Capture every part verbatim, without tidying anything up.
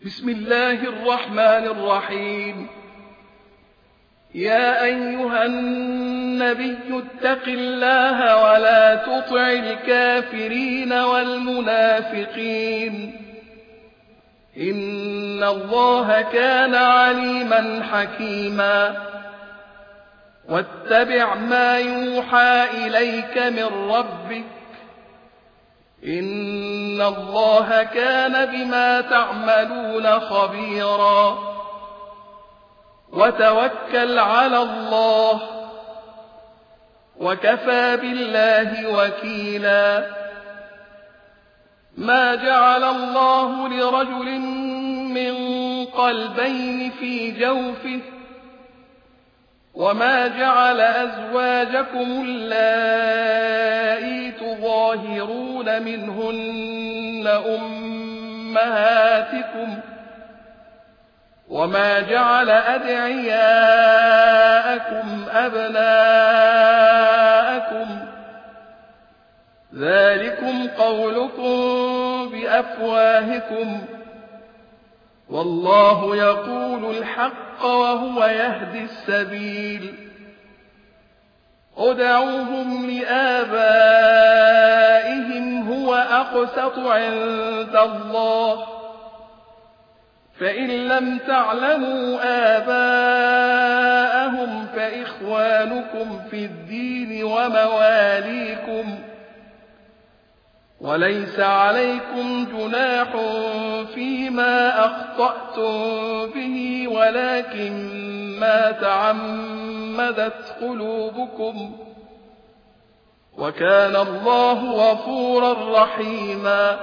بسم الله الرحمن الرحيم. يا أيها النبي اتق الله ولا تطع الكافرين والمنافقين إن الله كان عليما حكيما. واتبع ما يوحى إليك من ربك إن الله كان بما تعملون خبيرا. وتوكل على الله وكفى بالله وكيلا. ما جعل الله لرجل من قلبين في جوفه وما جعل أزواجكم اللائي تظاهرون منهن أمهاتكم وما جعل أدعياءكم أبناءكم ذلكم قولكم بأفواهكم والله يقول الحق وهو يهدي السبيل. ادعوهم لآبائهم هو أقسط عند الله فإن لم تعلموا آباءهم فإخوانكم في الدين ومواليكم وليس عليكم جناح فيما أخطأتم به ولكن ما تعمدت قلوبكم وكان الله غفورا رحيما.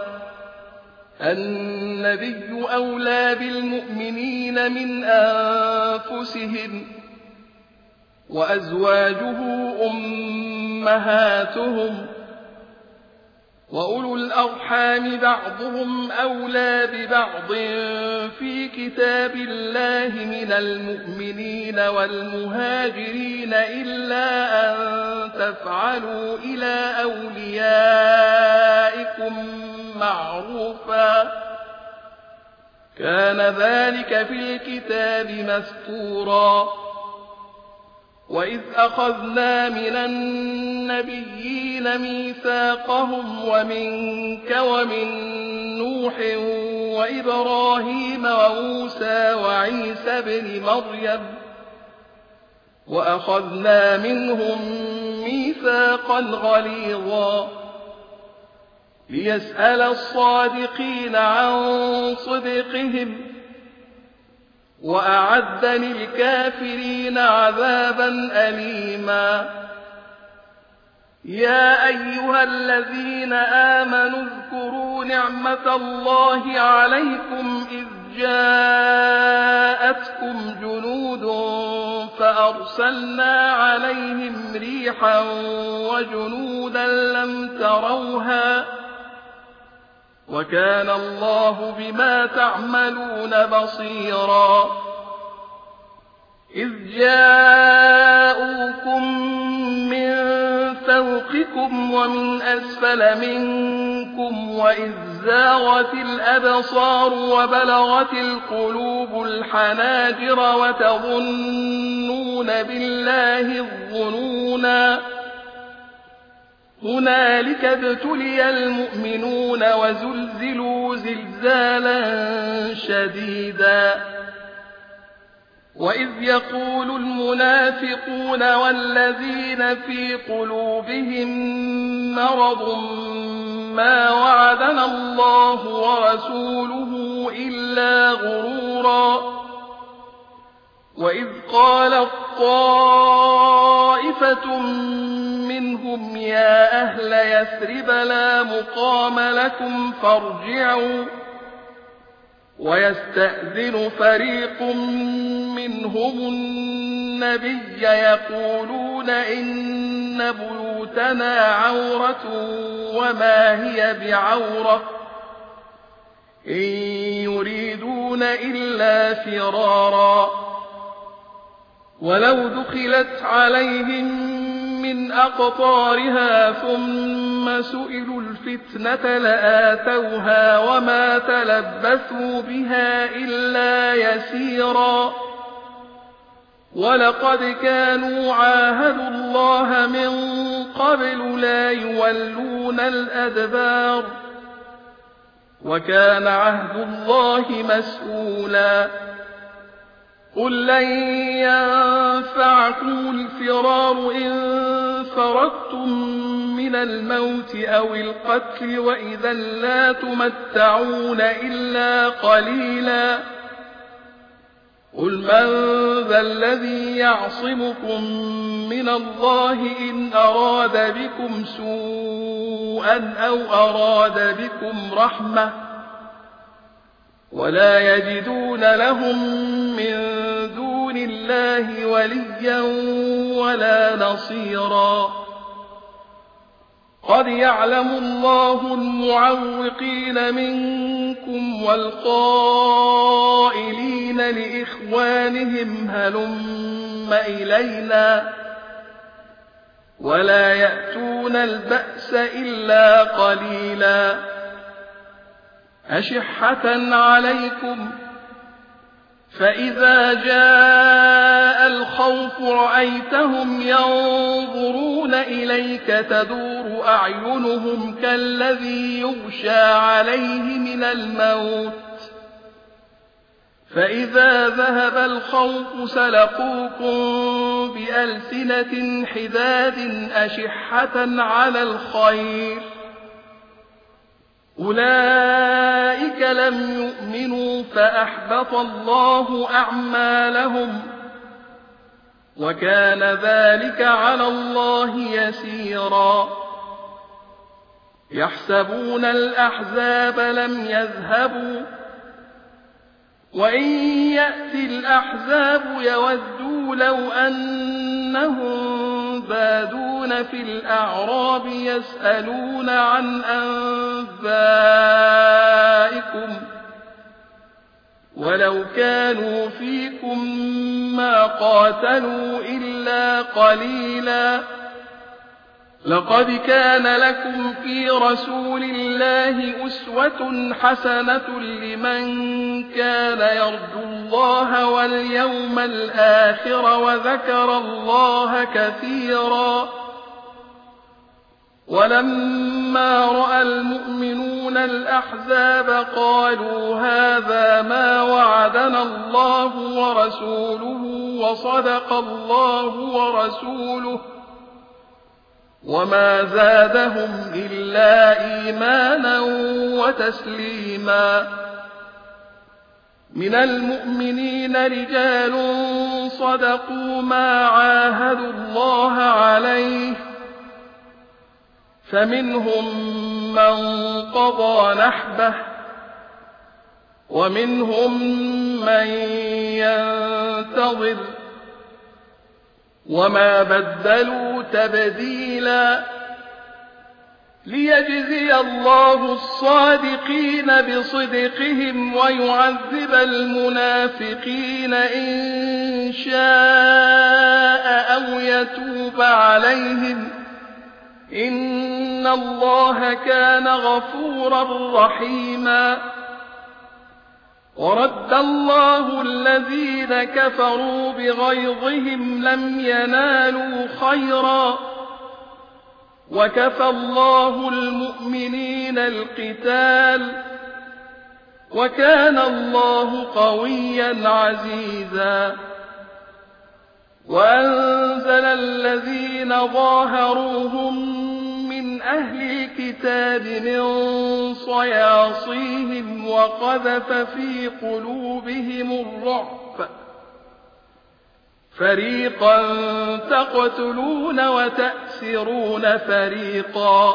النبي أولى بالمؤمنين من أنفسهم وأزواجه أمهاتهم وأولو الأرحام بعضهم أولى ببعض في كتاب الله من المؤمنين والمهاجرين إلا أن تفعلوا إلى أوليائكم معروفا كان ذلك في الكتاب مسطورا. وإذ أخذنا من النبيين ميثاقهم ومنك ومن نوح وإبراهيم وموسى وعيسى بن مريم وأخذنا منهم ميثاقا غليظا ليسأل الصادقين عن صدقهم وأعد للكافرين عذابا أليما. يا أيها الذين آمنوا اذكروا نعمة الله عليكم إذ جاءتكم جنود فأرسلنا عليهم ريحا وجنودا لم تروها وكان الله بما تعملون بصيرا. إذ جاءوكم من فوقكم ومن أسفل منكم وإذ زاغت الأبصار وبلغت القلوب الحناجر وتظنون بالله الظنونا هنالك ابتلي المؤمنون وزلزلوا زلزالا شديدا. وإذ يقول المنافقون والذين في قلوبهم مرض ما وعدنا الله ورسوله إلا غرورا. وإذ قالت طائفة منهم يا أهل يثرب لا مقام لكم فارجعوا ويستأذن فريق منهم النبي يقولون إن بيوتنا عورة وما هي بعورة إن يريدون إلا فرارا ولو دخلت عليهم من أقطارها ثم سئلوا الفتنة لآتوها وما تلبثوا بها إلا يسيرا ولقد كانوا عاهدوا الله من قبل لا يولون الأدبار وكان عهد الله مسؤولا قل لن ينفعكم الفرار إن فررتم من الموت أو القتل وإذا لا تمتعون إلا قليلا قل من ذا الذي يعصمكم من الله إن أراد بكم سوءا أو أراد بكم رحمة ولا يجدون لهم من دون الله وليا ولا نصيرا قد يعلم الله المعوقين منكم والقائلين لإخوانهم هلم إلينا ولا يأتون البأس إلا قليلا أشحة عليكم فإذا جاء الخوف رأيتهم ينظرون إليك تدور أعينهم كالذي يغشى عليه من الموت فإذا ذهب الخوف سلقوكم بألسنة حداد أشحة على الخير أولئك لم يؤمنوا فأحبط الله أعمالهم وكان ذلك على الله يسيرا يحسبون الأحزاب لم يذهبوا وإن يأتي الأحزاب يودوا لو أنهم بادون في الأعراب يسألون عن أنبائكم ولو كانوا فيكم ما قاتلوا إلا قليلا لقد كان لكم في رسول الله أسوة حسنة لمن كان يرجو الله واليوم الآخر وذكر الله كثيرا ولما رأى المؤمنون الأحزاب قالوا هذا ما وعدنا الله ورسوله وصدق الله ورسوله وما زادهم إلا إيمانا وتسليما من المؤمنين رجال صدقوا ما عاهدوا الله عليه فمنهم من قضى نحبه ومنهم من ينتظر وما بدلوا تبديلا ليجزي الله الصادقين بصدقهم ويعذب المنافقين إن شاء أو يتوب عليهم إن الله كان غفورا رحيما ورد الله الذين كفروا بغيظهم لم ينالوا خيرا وكفى الله المؤمنين القتال وكان الله قويا عزيزا وأنزل الذين ظاهروهم من أهل الكتاب من صياصيهم وقذف في قلوبهم الرعب فريقا تقتلون وتأسرون فريقا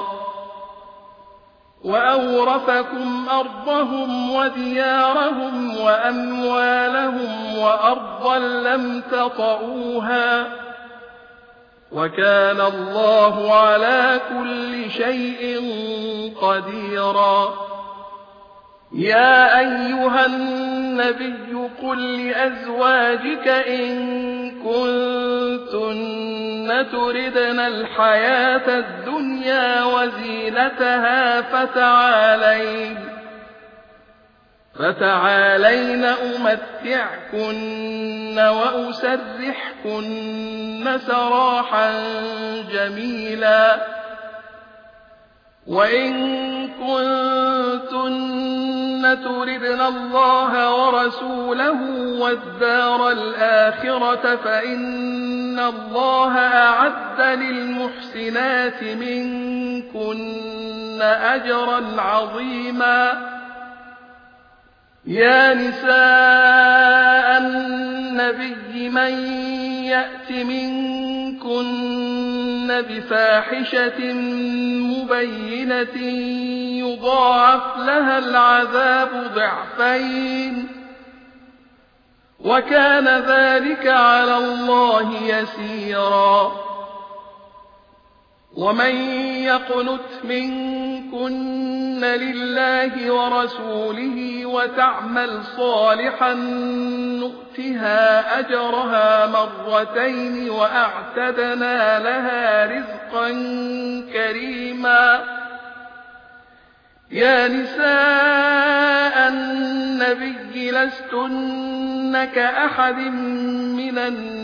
وأورثكم أرضهم وديارهم وأموالهم وأرضا لم تطئوها وكان الله على كل شيء قديرا يا أيها الناس النبي قل لأزواجك إن كنتن تردن الحياة الدنيا وزينتها فتعالين فتعالين أمتعكن وأسرحكن سراحا جميلا وإن كنتن تردن الله ورسوله والدار الآخرة فإن الله أعد للمحسنات منكن أجرا عظيما يا نساء النبي من يأت منكن بفاحشة مبينة يضاعف لها العذاب ضعفين وكان ذلك على الله يسيرا ومن يقنت منكن لله ورسوله وتعمل صالحا نؤتها أجرها مرتين وأعتدنا لها رزقا كريما يا نساء النبي لستن كأحد من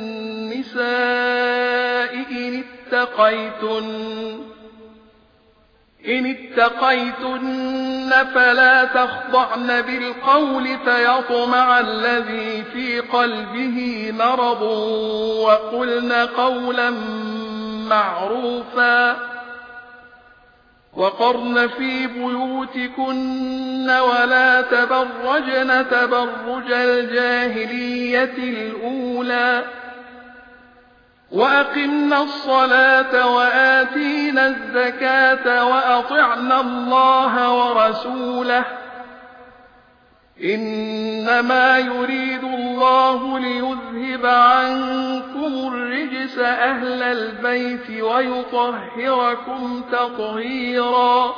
النساء إن اتقيتن إن اتقيتن فلا تخضعن بالقول فيطمع الذي في قلبه مرض وقلن قولا معروفا وقرن في بيوتكن ولا تبرجن تبرج الجاهلية الأولى وأقمنا الصلاة وآتينا الزكاة وأطعنا الله ورسوله إنما يريد الله ليذهب عنكم الرجس أهل البيت ويطهركم تطهيرا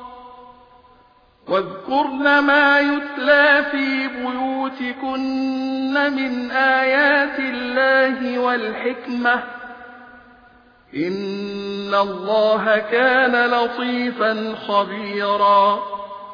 واذكرن ما يتلى في بيوتكن من آيات الله والحكمة إن الله كان لطيفا خبيرا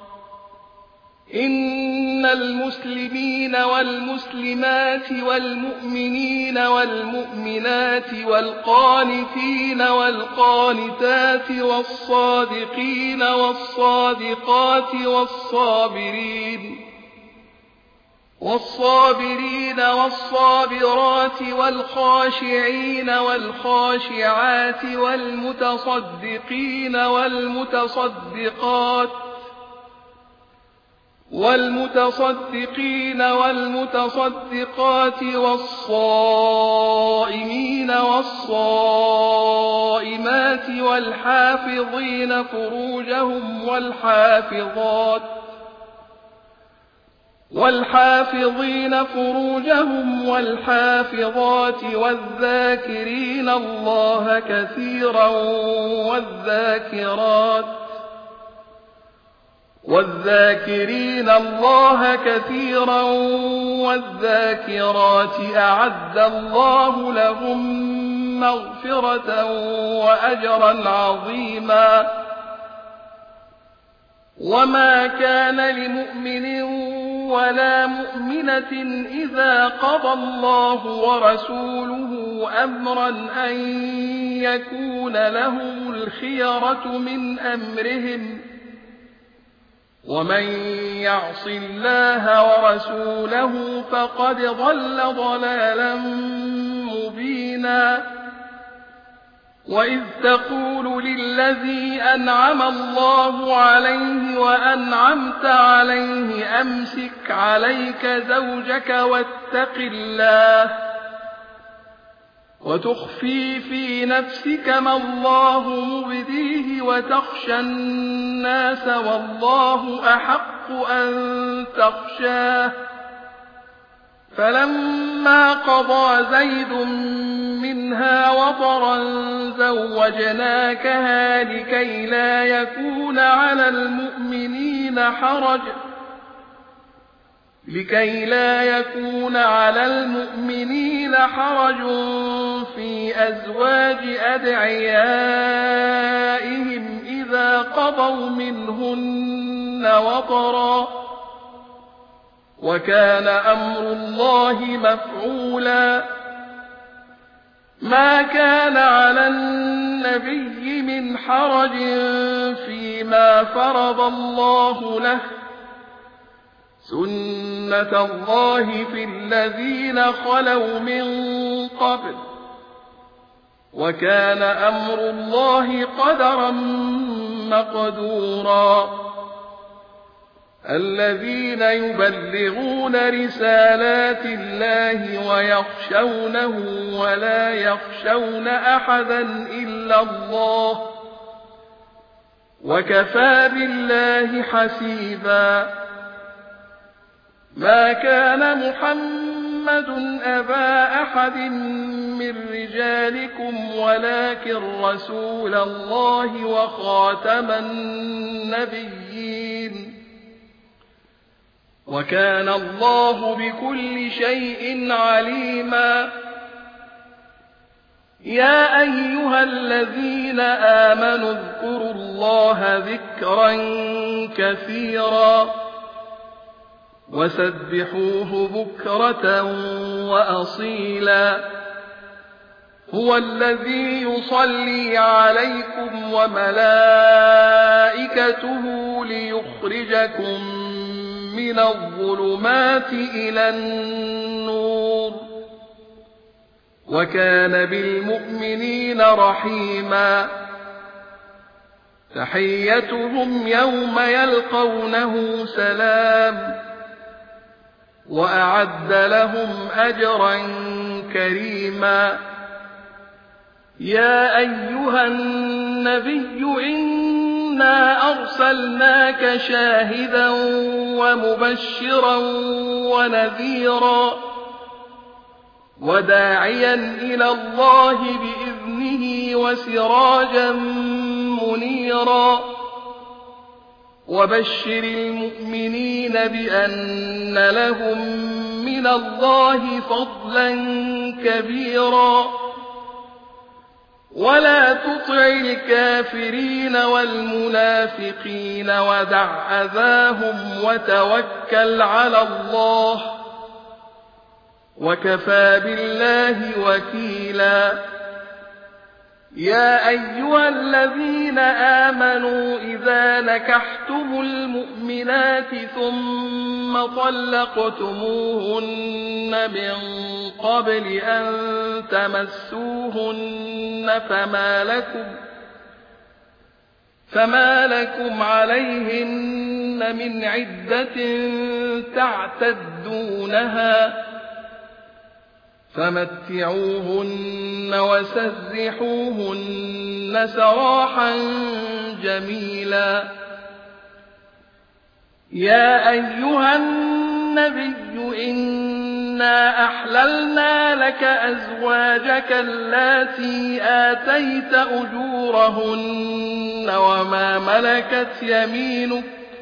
إن المسلمين والمسلمات والمؤمنين والمؤمنات والقانتين والقانتات والصادقين والصادقات والصابرين والصابرين والصابرات والخاشعين والخاشعات والمتصدقين والمتصدقات والمتصدقين والمتصدقات والصائمين والصائمات والحافظين فروجهم والحافظات والحافظين فروجهم والحافظات والذاكرين الله كثيرا والذاكرات والذاكرين الله كثيرا والذاكرات أعد الله لهم مغفرة وأجرا عظيما وما كان لمؤمن ولا مؤمنة إذا قضى الله ورسوله أمرا أن يكون لهم الخيرة من أمرهم ومن يعص الله ورسوله فقد ضل ضلالا مبينا وإذ تقول للذي أنعم الله عليه وأنعمت عليه أمسك عليك زوجك واتق الله وتخفي في نفسك ما الله مبديه وتخشى الناس والله أحق أن تخشاه فلما قضى زيد منها وطرا زوجناكها لكي لا يكون على المؤمنين حرج لكي لا يكون على المؤمنين حرج في أزواج أدعيائهم إذا قضوا منهن وطرا، وكان أمر الله مفعولا. ما كان على النبي من حرج فيما فرض الله له، سنة الله في الذين خلوا من قبل، وكان أمر الله قدرا مقدورا. الذين يبلغون رسالات الله ويخشونه ولا يخشون أحدا إلا الله، وكفى بالله حسيبا. ما كان محمد أبا أحد من رجالكم ولكن رسول الله وخاتم النبيين، وكان الله بكل شيء عليما. يا أيها الذين آمنوا اذكروا الله ذكرا كثيرا وسبحوه بكرة وأصيلا. هو الذي يصلي عليكم وملائكته ليخرجكم من الظلمات إلى النور، وكان بالمؤمنين رحيما. تحيتهم يوم يلقونه سلام، وأعد لهم أجرا كريما. يا أيها النبي إنا أرسلناك شاهدا ومبشرا ونذيرا وداعيا إلى الله بإذنه وسراجا منيرا. وبشر المؤمنين بأن لهم من الله فضلا كبيرا. ولا تطع الكافرين والمنافقين ودع أذاهم وتوكل على الله، وكفى بالله وكيلا. يا أيها الذين آمنوا إذا نكحتم المؤمنات ثم طلقتموهن من قبل أن تمسوهن فما لكم, فما لكم عليهن من عدة تعتدونها فمتعوهن وسرحوهن سراحا جميلا. يا أيها النبي إنا أحللنا لك أزواجك اللاتي آتيت أجورهن وما ملكت يمينك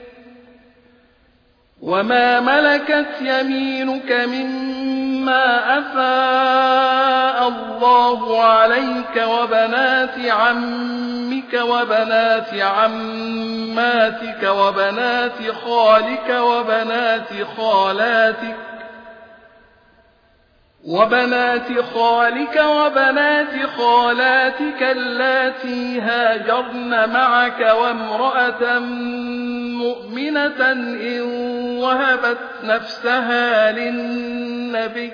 وما ملكت يمينك مما أفاء الله عليك وبنات عمك وبنات عماتك وبنات خالك وبنات خالاتك وبنات خالك وبنات خالاتك اللاتي هاجرن معك وامرأة مؤمنة إن وهبت نفسها للنبي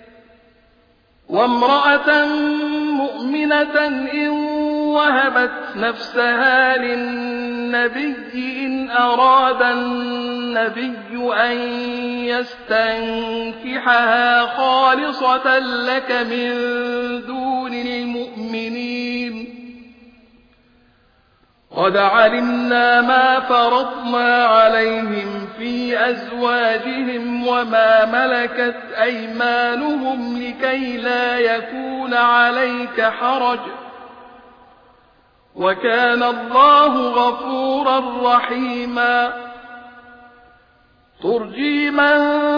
وامرأة مؤمنة إن وهبت نفسها للنبي إن أراد النبي أن يستنكحها خالصة لك من دون المؤمنين. قد علمنا ما فرضنا عليهم في أزواجهم وما ملكت أيمانهم لكي لا يكون عليك حرج وكان الله غفورا رحيما. ترجي من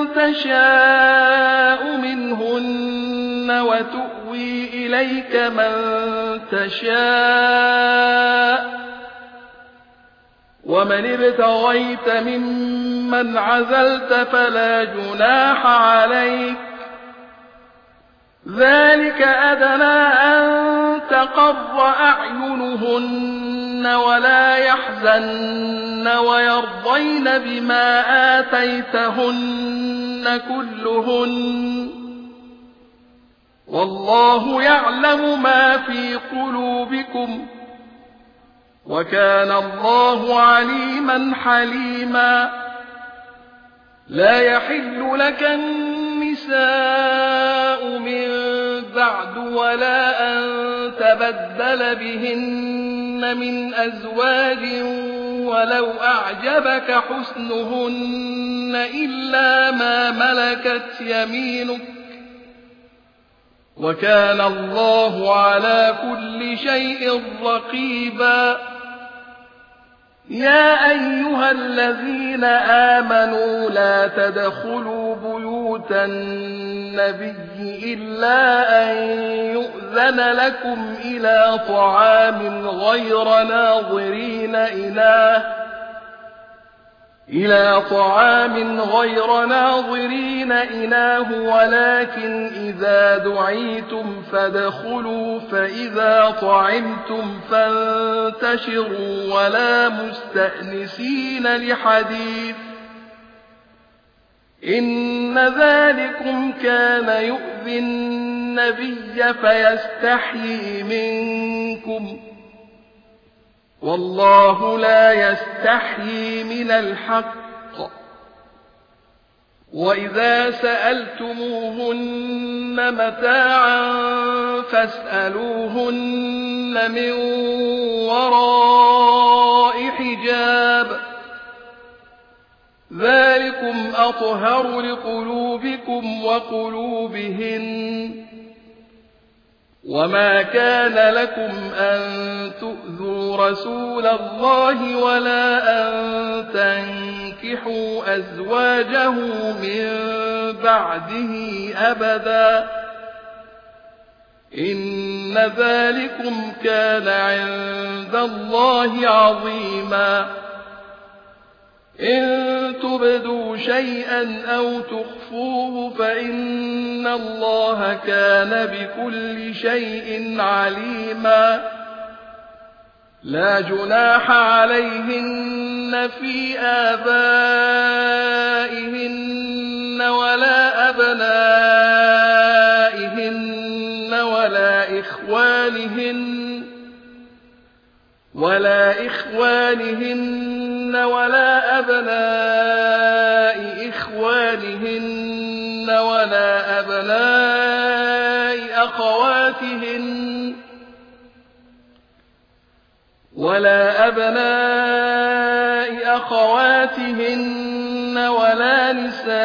تشاء منهن وتؤوي إليك من تشاء ومن ابتغيت ممن عزلت فلا جناح عليك ذلك أدنى أن تقر أعينهن ولا يحزن ويرضين بما آتيتهن كلهن والله يعلم ما في قلوبكم وكان الله عليما حليما لا يحل لك النساء من بعد ولا أن تبدل بهن من أزواج ولو أعجبك حسنهن إلا ما ملكت يمينك وكان الله على كل شيء رقيبا يا أيها الذين آمنوا لا تدخلوا بيوت النبي إلا أن يؤذن لكم إلى طعام غير ناظرين إناه إلى طعام غير ناظرين إناه ولكن إذا دعيتم فادخلوا فإذا طعمتم فانتشروا ولا مستأنسين لحديث إن ذلكم كان يؤذي النبي فيستحيي منكم والله لا يستحيي من الحق وإذا سألتموهن متاعا فاسألوهن من وراء حجاب ذلكم أطهر لقلوبكم وقلوبهن وما كان لكم أن تؤذوا رسول الله ولا أن تنكحوا أزواجه من بعده أبدا إن ذلكم كان عند الله عظيما إن تبدوا شيئا أو تخفوه فإن الله كان بكل شيء عليما لا جناح عليهن في آبائهن ولا أبنائهن ولا إخوانهن ولا إخوانهن ولا أبناء إخوانهن ولا أبناء أخواتهن ولا أبناء أخواتهن ولا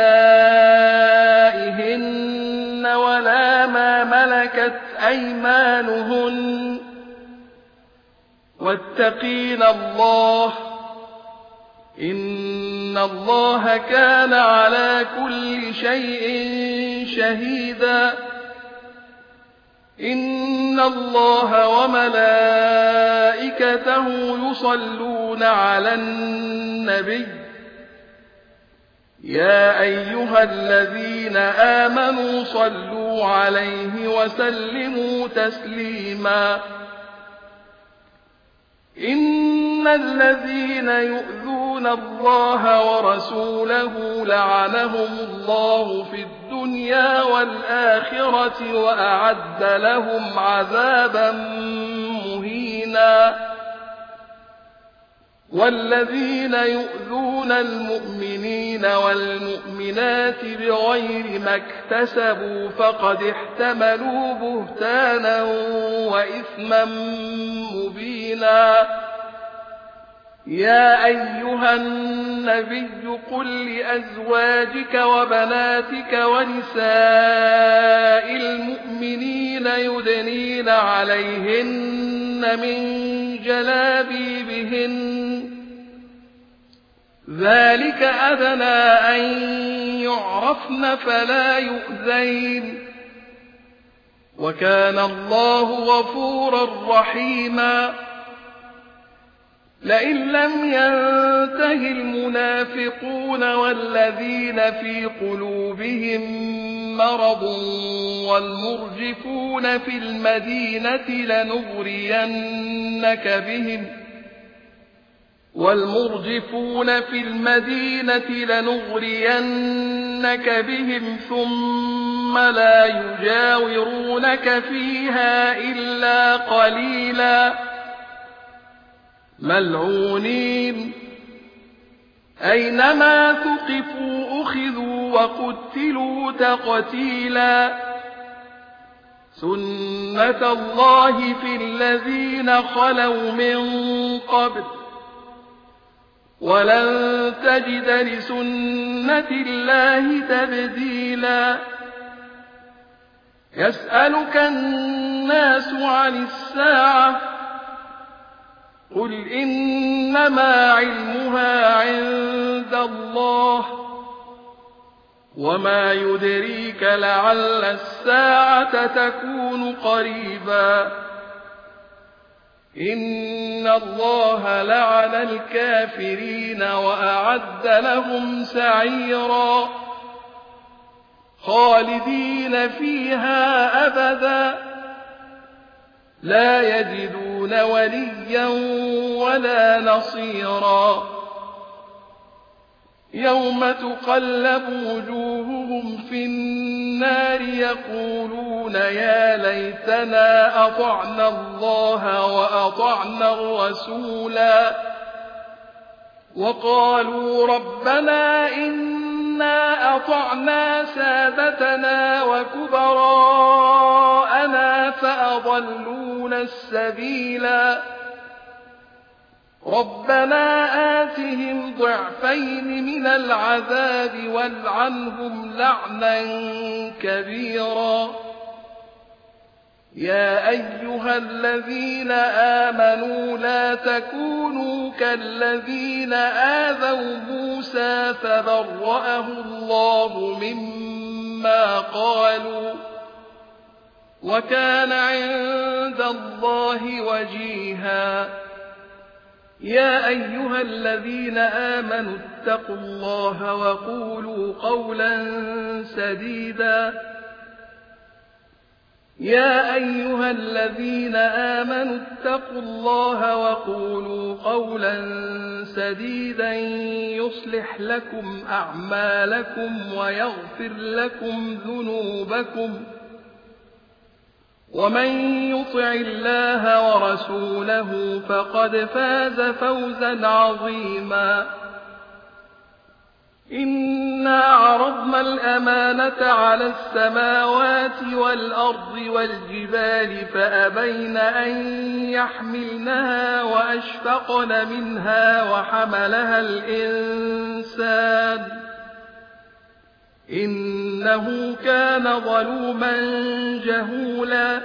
نسائهن ولا ما ملكت أيمانهن واتقين الله إن الله كان على كل شيء شهيدا إن الله وملائكته يصلون على النبي يا أيها الذين آمنوا صلوا عليه وسلموا تسليما إن الذين يؤذون الله ورسوله لعنهم الله في الدنيا والآخرة وأعد لهم عذابا مهينا والذين يؤذون المؤمنين والمؤمنات بغير ما اكتسبوا فقد احتملوا بهتانا وإثما مبينا يا أيها النبي قل لأزواجك وبناتك ونساء المؤمنين يدنين عليهن من جلابيبهن ذلك أدنى أن يعرفن فلا يؤذين وكان الله غفورا رحيما لئن لم ينته المنافقون والذين في قلوبهم مرض والمرجفون في المدينة لنغرينك بهم والمرجفون في المدينة لنغرينك بهم ثم لا يجاورونك فيها إلا قليلا ملعونين أينما ثقفوا أخذوا وقتلوا تقتيلا سنة الله في الذين خلوا من قبل ولن تجد لسنة الله تبديلا يسألك الناس عن الساعة قل إنما علمها عند الله وما يدريك لعل الساعة تكون قريبا إن الله لعن الكافرين وأعد لهم سعيرا خالدين فيها أبدا لا يجدون وليا ولا نصيرا يوم تقلب وجوههم في النار يقولون يا ليتنا أطعنا الله وأطعنا الرسولا وقالوا ربنا إنا أطعنا سادتنا وكبراءنا فأضلونا السبيلا ربنا آتهم ضعفين من العذاب والعنهم لعنا كبيرا يا أيها الذين آمنوا لا تكونوا كالذين آذوا موسى فبرأه الله مما قالوا وكان عند الله وجيها يا أيها الذين آمنوا اتقوا الله وقولوا قولا سديدا يا أيها الذين آمنوا اتقوا الله وقولوا قولا سديدا يصلح لكم أعمالكم ويغفر لكم ذنوبكم ومن يطع الله ورسوله فقد فاز فوزا عظيما إنا عرضنا الأمانة على السماوات والأرض والجبال فأبين أن يحملنها وأشفقن منها وحملها الإنسان إنه كان ظلوما جهولا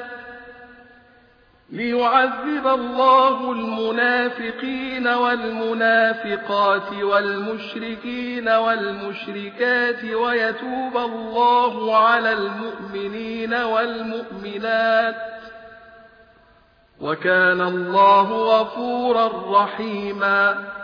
ليعذب الله المنافقين والمنافقات والمشركين والمشركات ويتوب الله على المؤمنين والمؤمنات وكان الله غفورا رحيما